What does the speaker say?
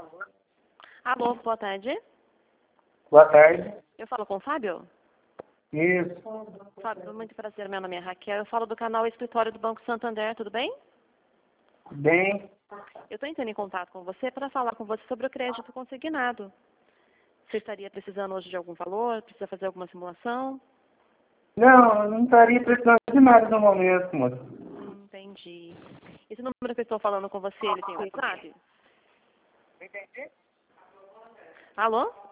Alô, boa tarde. Boa tarde. Eu falo com o Fábio? Isso. Fábio, muito prazer. Meu nome é Raquel. Eu falo do canal Escritório do Banco Santander, tudo bem? Bem, Eu estou entrando em contato com você para falar com você sobre o crédito consignado. Você estaria precisando hoje de algum valor? Precisa fazer alguma simulação? não estaria precisando de nada no momento, moço. Entendi. Esse número que eu estou falando com você, ele tem WhatsApp? Entendi. Alô?